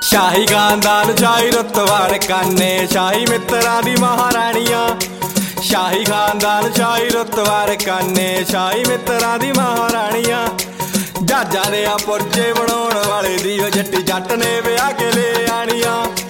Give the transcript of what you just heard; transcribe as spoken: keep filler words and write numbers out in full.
शाही खानदान शाही रुत वाले काने शाही मित्रा दी महारानियां शाही खानदान शाही रुत वाले काने शाही मित्रा दी महारानियां जहाजां दे पुरजे बनाउण वाले दी जट्टी जट ने विआह के ले आनियां।